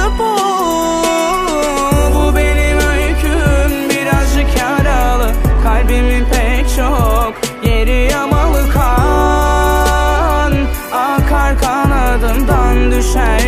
bu. Bu benim öyküm, birazcık yaralı. Kalbimin pek çok yeri yamalı, kan akar kanadımdan düşer